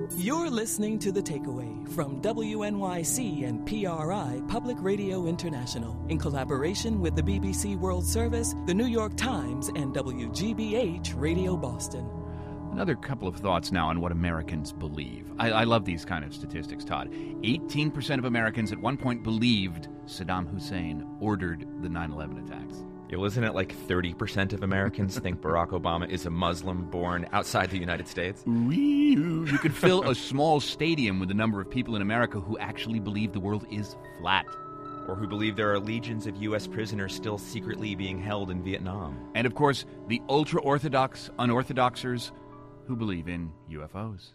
You're listening to The Takeaway from WNYC and PRI Public Radio International in collaboration with the BBC World Service, the New York Times, and WGBH Radio Boston. Another couple of thoughts now on what Americans believe. I love these kind of statistics, Todd. 18% of Americans at one point believed Saddam Hussein ordered the 9/11 attacks. Yeah, well, isn't it like 30% of Americans think Barack Obama is a Muslim born outside the United States? You could fill a small stadium with the number of people in America who actually believe the world is flat. Or who believe there are legions of U.S. prisoners still secretly being held in Vietnam. And, of course, the ultra-Orthodox unorthodoxers who believe in UFOs.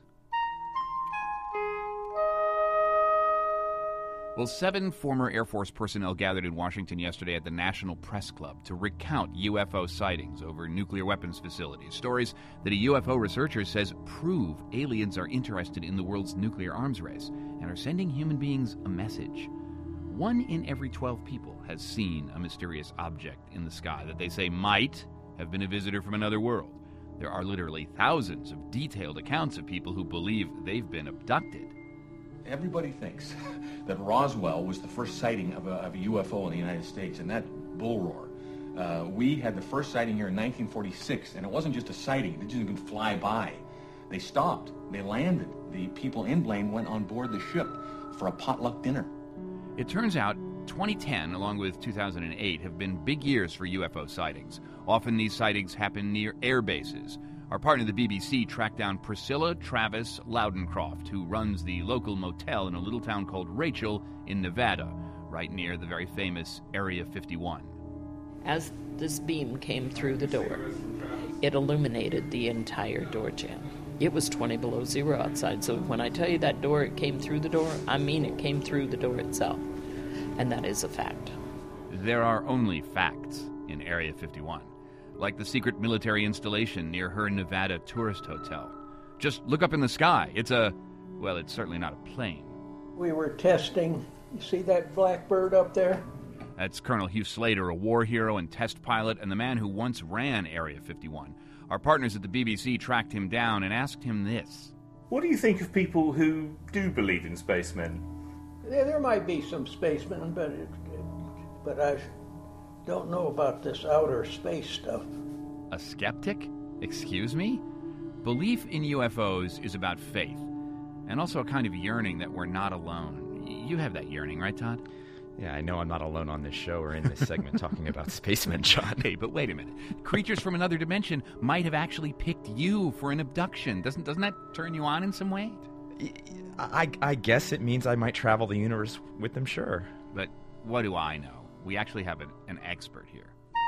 Well, 7 former Air Force personnel gathered in Washington yesterday at the National Press Club to recount UFO sightings over nuclear weapons facilities. Stories that a UFO researcher says prove aliens are interested in the world's nuclear arms race and are sending human beings a message. 1 in every 12 people has seen a mysterious object in the sky that they say might have been a visitor from another world. There are literally thousands of detailed accounts of people who believe they've been abducted. Everybody thinks that Roswell was the first sighting of a UFO in the United States, and that bull roar. We had the first sighting here in 1946, and it wasn't just a sighting. They didn't even fly by. They stopped. They landed. The people in Blaine went on board the ship for a potluck dinner. It turns out 2010, along with 2008, have been big years for UFO sightings. Often these sightings happen near air bases. Our partner, the BBC, tracked down Priscilla Travis Loudencroft, who runs the local motel in a little town called Rachel in Nevada, right near the very famous Area 51. As this beam came through the door, it illuminated the entire door jamb. It was 20 below zero outside, so when I tell you that door, it came through the door, I mean it came through the door itself. And that is a fact. There are only facts in Area 51. Like the secret military installation near her Nevada tourist hotel. Just look up in the sky. It's certainly not a plane. We were testing. You see that black bird up there? That's Colonel Hugh Slater, a war hero and test pilot, and the man who once ran Area 51. Our partners at the BBC tracked him down and asked him this. What do you think of people who do believe in spacemen? There might be some spacemen, but I don't know about this outer space stuff. A skeptic? Excuse me? Belief in UFOs is about faith, and also a kind of yearning that we're not alone. You have that yearning, right, Todd? Yeah, I know I'm not alone on this show or in this segment talking about spacemen, John. Hey, but wait a minute. Creatures from another dimension might have actually picked you for an abduction. Doesn't that turn you on in some way? I guess it means I might travel the universe with them, sure. But what do I know? We actually have an expert here.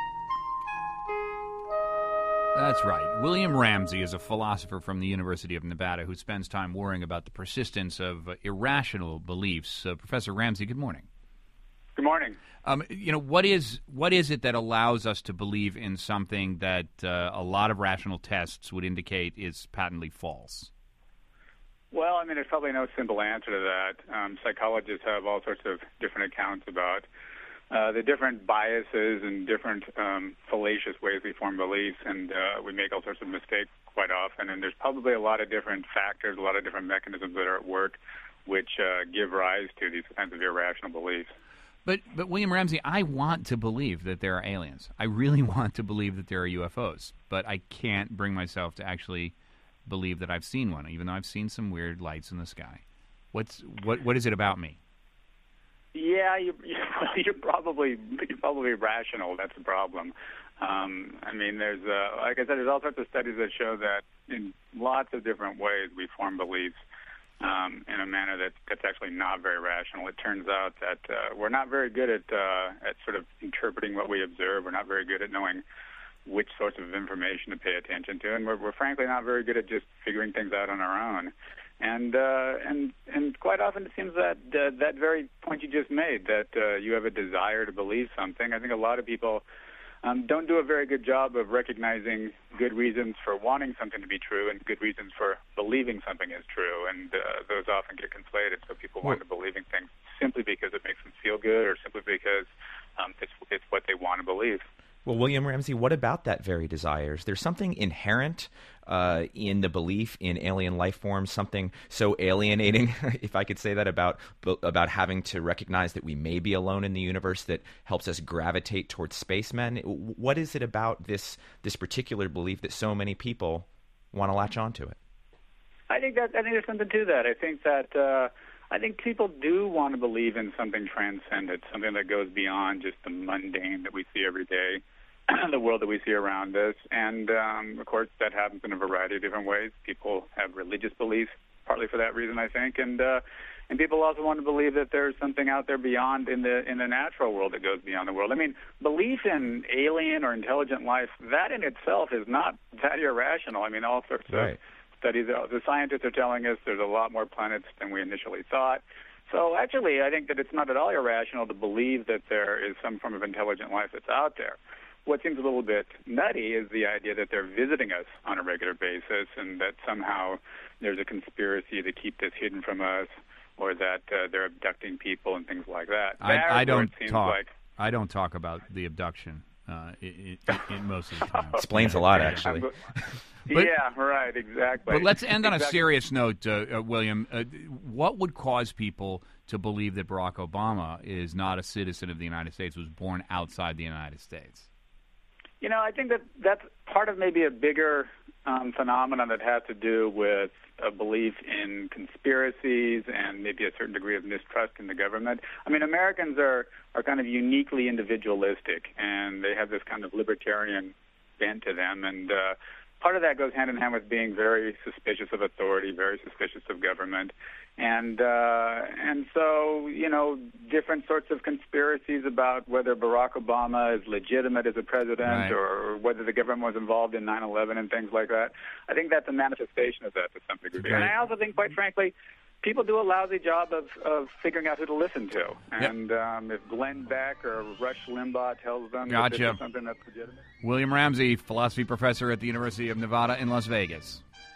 That's right. William Ramsey is a philosopher from the University of Nevada who spends time worrying about the persistence of irrational beliefs. Professor Ramsey, good morning. Good morning. What is it that allows us to believe in something that a lot of rational tests would indicate is patently false? Well, there's probably no simple answer to that. Psychologists have all sorts of different accounts about the different biases and different fallacious ways we form beliefs, and we make all sorts of mistakes quite often. And there's probably a lot of different factors, a lot of different mechanisms that are at work which give rise to these kinds of irrational beliefs. But William Ramsey, I want to believe that there are aliens. I really want to believe that there are UFOs, but I can't bring myself to actually believe that I've seen one, even though I've seen some weird lights in the sky. What is it about me? Yeah, you're probably rational. That's the problem. There's like I said, there's all sorts of studies that show that in lots of different ways we form beliefs in a manner that's actually not very rational. It turns out that we're not very good at sort of interpreting what we observe. We're not very good at knowing which sorts of information to pay attention to, and we're frankly not very good at just figuring things out on our own. And quite often it seems that that very point you just made, that you have a desire to believe something. I think a lot of people don't do a very good job of recognizing good reasons for wanting something to be true and good reasons for believing something is true, and those often get conflated. So people wind up believing things simply because it makes them feel good, or simply because it's what they want to believe. Well, William Ramsey, what about that very desire? Is there something inherent in the belief in alien life forms, something so alienating, if I could say that, about having to recognize that we may be alone in the universe that helps us gravitate towards spacemen? What is it about this particular belief that so many people want to latch onto it? I think there's something to that. I think people do want to believe in something transcendent, something that goes beyond just the mundane that we see every day, the world that we see around us. And, of course, that happens in a variety of different ways. People have religious beliefs, partly for that reason, I think. And people also want to believe that there's something out there beyond in the natural world that goes beyond the world. I mean, belief in alien or intelligent life, that in itself is not that irrational. I mean, all sorts of studies, the scientists are telling us there's a lot more planets than we initially thought. So actually, I think that it's not at all irrational to believe that there is some form of intelligent life that's out there. What seems a little bit nutty is the idea that they're visiting us on a regular basis and that somehow there's a conspiracy to keep this hidden from us, or that they're abducting people and things like that. I don't talk about the abduction in most of the time. Explains a lot, actually. Yeah, right, exactly. But let's end on a serious note, William. What would cause people to believe that Barack Obama is not a citizen of the United States, was born outside the United States? You know, I think that's part of maybe a bigger phenomenon that has to do with a belief in conspiracies and maybe a certain degree of mistrust in the government. I mean, Americans are kind of uniquely individualistic, and they have this kind of libertarian bent to them, and part of that goes hand in hand with being very suspicious of authority, very suspicious of government. And so, you know, different sorts of conspiracies about whether Barack Obama is legitimate as a president or whether the government was involved in 9/11 and things like that. I think that's a manifestation of that to some degree. And I also think, quite frankly, people do a lousy job of figuring out who to listen to. And if Glenn Beck or Rush Limbaugh tells them that this is something that's legitimate. William Ramsey, philosophy professor at the University of Nevada in Las Vegas.